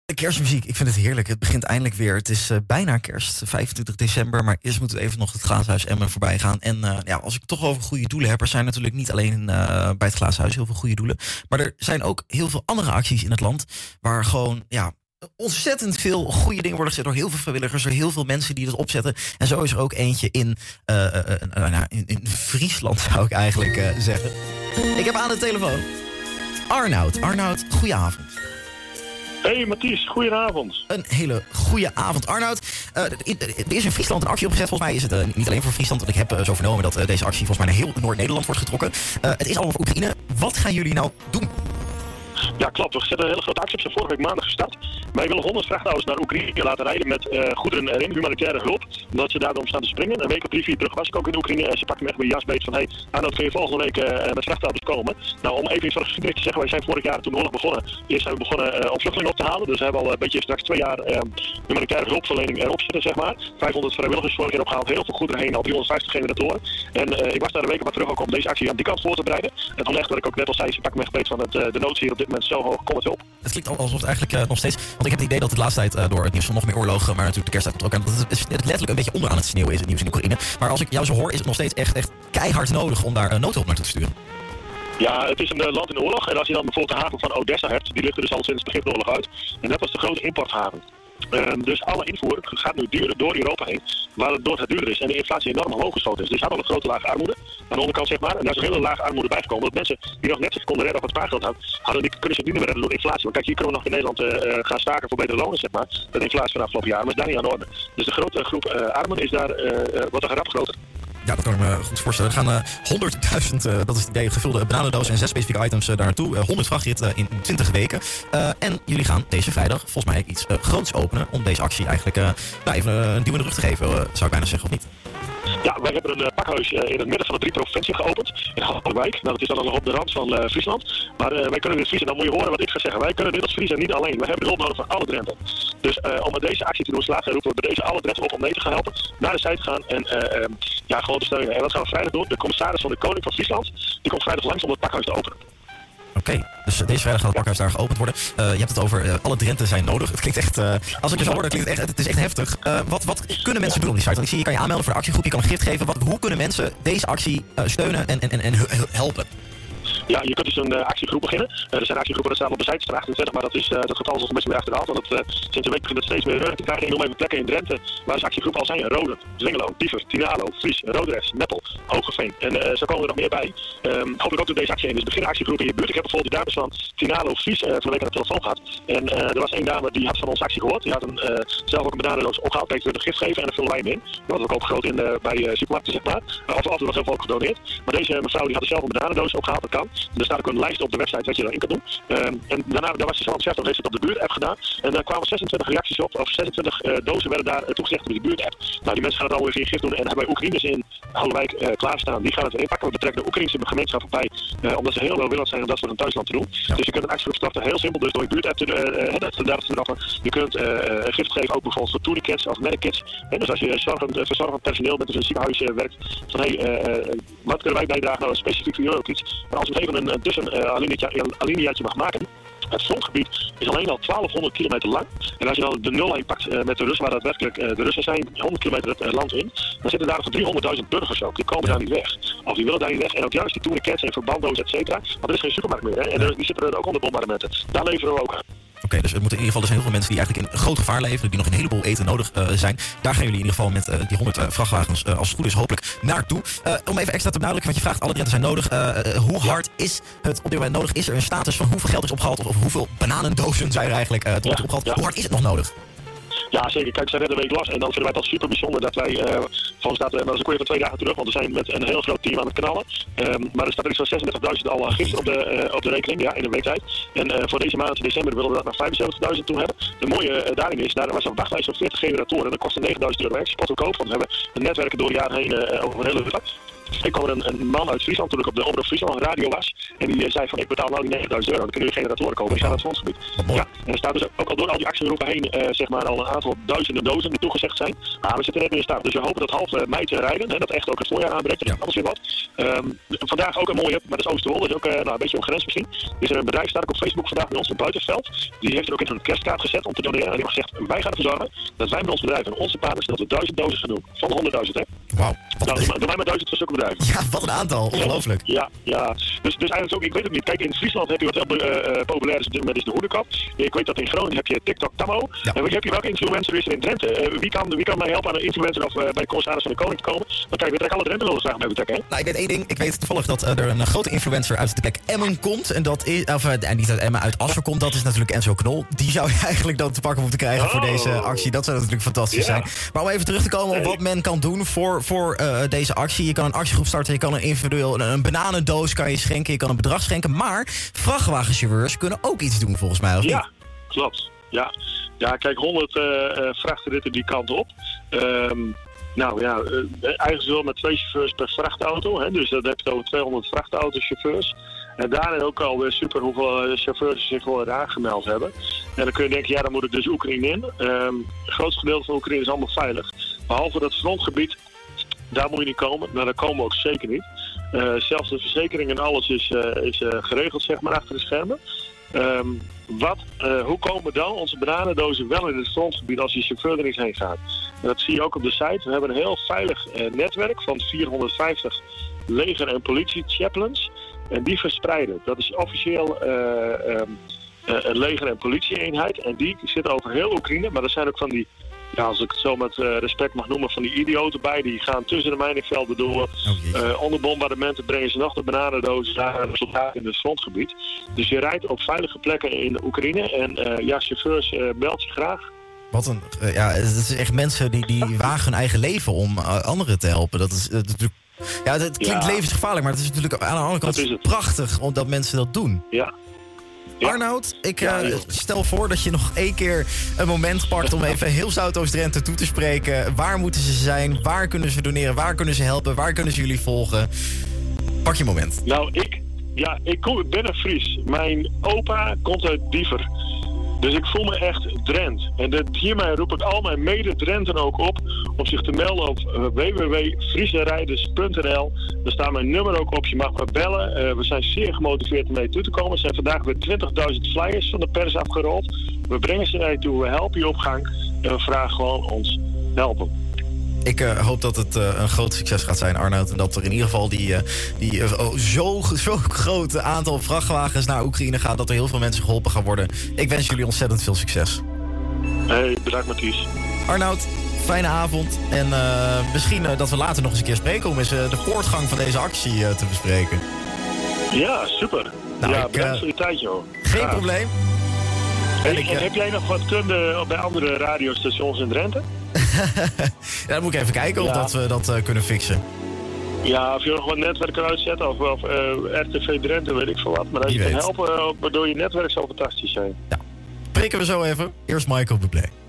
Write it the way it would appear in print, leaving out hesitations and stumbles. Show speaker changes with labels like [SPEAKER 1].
[SPEAKER 1] Kerstmuziek, ik vind het heerlijk. Het begint eindelijk weer. Het is bijna kerst, 25 december. Maar eerst moeten we even nog het Glazenhuis Emmen voorbij gaan. En als ik het toch over goede doelen heb... er zijn natuurlijk niet alleen bij het Glazenhuis heel veel goede doelen. Maar er zijn ook heel veel andere acties in het land... waar gewoon ontzettend veel goede dingen worden gezet... door heel veel vrijwilligers, door heel veel mensen die het opzetten. En zo is er ook eentje in Friesland, zou ik eigenlijk zeggen. Ik heb aan de telefoon Arnoud. Arnoud, goedenavond.
[SPEAKER 2] Hey Mathies, goedenavond.
[SPEAKER 1] Een hele goede avond, Arnoud. Er is in Friesland een actie opgezet. Volgens mij is het niet alleen voor Friesland. Want ik heb zo vernomen dat deze actie volgens mij naar heel Noord-Nederland wordt getrokken. Het is allemaal voor Oekraïne. Wat gaan jullie nou doen?
[SPEAKER 2] Ja, klopt. We zetten een hele grote actie op. Zijn vorige week maandag gestart. Wij willen 100 vrachtauto's naar Oekraïne laten rijden met goederen erin, humanitaire hulp. Omdat ze daarom staan te springen. Een week of 3-4 terug was ik ook in Oekraïne. En ze pakten me echt mijn jas beet van, hey, Arnoud, kun je volgende week met vrachtauto's komen? Nou, om even iets van de geschiedenis te zeggen. Wij zijn vorig jaar toen de oorlog begonnen. Eerst zijn we begonnen om vluchtelingen op te halen. Dus we hebben al een beetje straks 2 jaar humanitaire hulpverlening erop zitten, zeg maar. 500 vrijwilligers vorig jaar opgehaald. Heel veel goederen heen, al 350 generatoren. En ik was daar een week wat terug ook om deze actie aan die kant voor te bereiden. En toen echt wat ik ook net al zei, ze pakken me echt beet van de nood hier op dit moment zo hoog. Kom het op.
[SPEAKER 1] Het klinkt alsof het eigenlijk nog steeds... Want ik heb het idee dat het laatste tijd door het nieuws van nog meer oorlogen... maar natuurlijk de kersttijd komt ook aan... dat het letterlijk een beetje onderaan het sneeuwen is, het nieuws in Oekraïne. Maar als ik jou zo hoor, is het nog steeds echt keihard nodig... om daar noodhulp naartoe te sturen.
[SPEAKER 2] Ja, het is een land in de oorlog. En als je dan bijvoorbeeld de haven van Odessa hebt... die ligt er dus al sinds het begin van de oorlog uit. En dat was de grote importhaven. Dus alle invoer gaat nu duurder door Europa heen, waar het door het duurder is en de inflatie enorm hoog geschoten is. Dus je had al een grote laag armoede aan de onderkant, zeg maar. En daar is een hele laag armoede bijgekomen. Dat mensen die nog net zich konden redden op het spaargeld hadden, die kunnen zich niet meer redden door inflatie. Want kijk, hier kunnen we nog in Nederland gaan staken voor betere lonen, zeg maar. Dat inflatie van afgelopen jaar, maar is daar niet aan de orde. Dus de grote groep armen is daar wordt een rap groter.
[SPEAKER 1] Ja, dat kan ik me goed voorstellen. Er gaan 100.000, dat is het idee, gevulde bananendozen en 6 specifieke items daar naartoe. 100 vrachtritten in 20 weken. En jullie gaan deze vrijdag volgens mij iets groots openen om deze actie eigenlijk even een duw in de rug te geven, zou ik bijna zeggen, of niet?
[SPEAKER 2] Ja, wij hebben een pakhuis in het midden van de 3 provincies geopend. In Harderwijk. Nou, dat is dan nog op de rand van Friesland. Maar wij kunnen dit Friesen, dan moet je horen wat ik ga zeggen. Wij kunnen dit als Friesen niet alleen. We hebben de hulp nodig van alle Drenten. Dus om met deze actie te doen slagen, roepen we bij deze alle Drenten op om mee te gaan helpen. Naar de site te gaan en gewoon te steunen. En wat gaan we vrijdag doen? De commissaris van de Koning van Friesland, die komt vrijdag langs om het pakhuis te openen.
[SPEAKER 1] Oké, dus deze vrijdag gaat het pakhuis daar geopend worden. Je hebt het over alle Drenten zijn nodig. Het klinkt echt, als ik je zo hoor, klinkt het is echt heftig. Wat kunnen mensen doen op die site? Want ik zie, je kan je aanmelden voor de actiegroep, je kan een gift geven. Hoe kunnen mensen deze actie steunen en helpen?
[SPEAKER 2] Ja, je kunt dus een actiegroep beginnen. Er zijn actiegroepen dat staan op de site, staan 28, maar dat getal is nog een beetje meer achterhaald. Want sinds een week begint het steeds meer reuring te krijgen. Ik noem even plekken in Drenthe waar dus actiegroepen al zijn. Roden, Zwingelo, Diever, Tinalo, Fries, Rodres, Meppel, Hogeveen. En zo komen er nog meer bij. Hopelijk ook door deze actie heen. Dus begin actiegroepen in je buurt. Ik heb bijvoorbeeld die dames van Tinalo, Fries van de week aan de telefoon gehad. En er was één dame die had van onze actie gehoord. Die had zelf ook een bananendoos opgehaald. Kijk, we een gift geven en dan vullen wij hem in. Dat was ook opgegroot bij supermarkten, zeg maar. Of er was heel veel gedoneerd. Maar deze mevrouw die had zelf een bananendoos opgehaald. Dat kan. Er staat ook een lijst op de website wat je erin kan doen. En daarna was ze zo enthousiast, dan heeft ze het op de buurt-app gedaan. En daar kwamen 26 reacties op, of 26 dozen werden daar toegezegd op de buurt-app. Nou, die mensen gaan het allemaal weer gift doen en hebben wij Oekraïners in Harderwijk klaarstaan. Die gaan het erin pakken. We betrekken de Oekraïnse gemeenschap bij, omdat ze heel welwillend zijn om dat voor hun thuisland te doen. Ja. Dus je kunt een actiegroep starten, heel simpel, dus door je buurt-app te droppen. Je kunt een gift geven, ook bijvoorbeeld voor tourniquets of medikits. Dus als je verzorgend personeel met een ziekenhuis werkt, van wat kunnen wij bijdragen? Nou, specifiek voor jullie ook iets. Maar als we even een alineaatje mag maken. Het frontgebied is alleen al 1200 kilometer lang. En als je dan de nullijn pakt met de Russen, waar daadwerkelijk de Russen zijn, 100 kilometer het land in, dan zitten daar voor 300.000 burgers ook. Die komen daar niet weg. Of die willen daar niet weg. En ook juist die tourniquets en verbanddozen, et cetera. Maar er is geen supermarkt meer. Hè? En die zitten er ook onder bombardementen. Daar leveren we ook aan.
[SPEAKER 1] Oké, dus er moeten in ieder geval, er zijn heel veel mensen die eigenlijk in groot gevaar leven, die nog een heleboel eten nodig zijn. Daar gaan jullie in ieder geval met die 100 vrachtwagens, als het goed is, hopelijk naartoe. Om even extra te benadrukken, want je vraagt, alle Drenten zijn nodig. Hoe hard is het op dit moment nodig? Is er een status van hoeveel geld is opgehaald of hoeveel bananendozen zijn er eigenlijk opgehaald? Ja. Hoe hard is het nog nodig?
[SPEAKER 2] Ja, zeker. Kijk, zij redden de week los. En dan vinden wij het al super bijzonder dat wij van staat, maar dat is een van 2 dagen terug, want we zijn met een heel groot team aan het knallen. Maar er staat er iets van 36.000 al gisteren op de rekening, ja, in een week tijd. En voor deze maand, december, willen we dat naar 75.000 toe hebben. De mooie daarin is, daar was een wachtlijst van 40 generatoren. Dat kostte €9.000 extra goedkoop, want we hebben netwerken door het jaar heen over een hele wereld. Ik kwam er een man uit Friesland, toen ik op de Omroep Friesland radio was. En die zei van, ik betaal nou die €9.000. Dan kunnen jullie generatoren kopen. Ik ga naar het fondsgebied. Ja, en er staat dus ook al door al die actiegroepen heen, zeg maar, al een aantal duizenden dozen die toegezegd zijn. Maar we zitten net in staat. Dus we hopen dat half mei te rijden. Hè, dat echt ook het voorjaar aanbreekt. Dat is alles weer wat. Vandaag ook een mooie, maar dat is Oosterwolde. Dat is ook een beetje ongrens misschien. Is er een bedrijf, staat ook op Facebook vandaag bij ons in Buitenveld. Die heeft er ook in hun kerstkaart gezet om te doneren. En die heeft gezegd, wij gaan ervoor zorgen dat wij met ons bedrijf en onze partners dat we 1000 dozen gaan doen. Van de 100.000, hè.
[SPEAKER 1] Wauw.
[SPEAKER 2] Nou, doe mij maar 1000 voor zulke bedrijven.
[SPEAKER 1] Ja, wat een aantal. Ongelooflijk.
[SPEAKER 2] Ja. Dus eigenlijk ook, ik weet het niet. Kijk, in Friesland heb je wat heel populair is op dit moment is de hoedekap. Ik weet dat in Groningen heb je TikTok Tammo. Ja. En heb je welke influencer is er in Drenthe? Wie kan mij helpen aan een influencer of bij de commissaris van de Koning te komen? Want kijk, we trekken alle Drenthe willen graag mee betrekken, hè?
[SPEAKER 1] Nou, ik weet één ding. Ik weet toevallig dat er een grote influencer uit de plek Emmen komt. En dat is, niet uit Emmen, uit Assen komt. Dat is natuurlijk Enzo Knol. Die zou je eigenlijk dan te pakken moeten krijgen voor deze actie. Dat zou natuurlijk fantastisch zijn. Maar om even terug te komen op wat men kan doen voor deze actie. Je kan een actiegroep starten. Je kan een individueel een bananendoos kan je schenken. Je kan een bedrag schenken. Maar vrachtwagenchauffeurs kunnen ook iets doen volgens mij, of niet?
[SPEAKER 2] Ja, klopt. Ja, kijk, 100 vrachtritten die kant op. Eigenlijk wel met 2 chauffeurs per vrachtauto. Hè, dus dat heb je over 200 vrachtautochauffeurs. En daarin ook alweer super hoeveel chauffeurs zich wel aangemeld hebben. En dan kun je denken, ja, dan moet het dus Oekraïne in. Het grootste gedeelte van Oekraïne is allemaal veilig. Behalve dat frontgebied, daar moet je niet komen. Nou, daar komen we ook zeker niet. Zelfs de verzekering en alles is geregeld, zeg maar, achter de schermen. Hoe komen dan onze bananendozen wel in het frontgebied als die chauffeur er niet heen gaat? En dat zie je ook op de site. We hebben een heel veilig netwerk van 450 leger- en politie-chaplains. En die verspreiden. Dat is officieel een leger- en politie-eenheid. En die zit over heel Oekraïne. Maar er zijn ook van die, ja, als ik het zo met respect mag noemen, van die idioten bij. Die gaan tussen de mijnenvelden door. Onder bombardementen brengen ze nog de bananendozen naar de soldaten in het frontgebied. Dus je rijdt op veilige plekken in Oekraïne. En chauffeurs, meld je graag.
[SPEAKER 1] Wat een, het is echt mensen die wagen hun eigen leven om anderen te helpen. Dat is natuurlijk. Ja, het klinkt levensgevaarlijk, maar het is natuurlijk aan de andere kant prachtig omdat mensen dat doen.
[SPEAKER 2] Ja.
[SPEAKER 1] Arnoud, ik stel voor dat je nog 1 keer een moment pakt om even heel Zuidoost-Drenthe toe te spreken. Waar moeten ze zijn? Waar kunnen ze doneren? Waar kunnen ze helpen? Waar kunnen ze jullie volgen? Pak je moment.
[SPEAKER 2] Nou, ik ben een Fries. Mijn opa komt uit Diever. Dus ik voel me echt Drent. En hiermee roep ik al mijn mede-Drenten ook op om zich te melden op www.friesenrijders.nl. Daar staat mijn nummer ook op. Je mag me bellen. We zijn zeer gemotiveerd om mee toe te komen. Er zijn vandaag weer 20.000 flyers van de pers afgerold. We brengen ze naar je toe. We helpen je op gang. En we vragen gewoon ons helpen.
[SPEAKER 1] Ik hoop dat het een groot succes gaat zijn, Arnoud. En dat er in ieder geval die zo groot aantal vrachtwagens naar Oekraïne gaat. Dat er heel veel mensen geholpen gaan worden. Ik wens jullie ontzettend veel succes.
[SPEAKER 2] Hey, bedankt Mathies.
[SPEAKER 1] Arnoud, fijne avond. En misschien dat we later nog eens een keer spreken om eens de voortgang van deze actie te bespreken.
[SPEAKER 2] Ja, super.
[SPEAKER 1] Nou,
[SPEAKER 2] bedankt voor je tijd, joh.
[SPEAKER 1] Geen probleem.
[SPEAKER 2] En heb jij nog wat kunde bij andere radiostations in Drenthe?
[SPEAKER 1] Ja, dan moet ik even kijken of dat we dat kunnen fixen.
[SPEAKER 2] Ja, of je nog wat netwerk kan uitzetten of RTV Drenthe, weet ik veel wat. Maar als je kan helpen, waardoor je netwerk zo fantastisch zijn.
[SPEAKER 1] Ja. Prikken we zo even. Eerst Michael Bublé.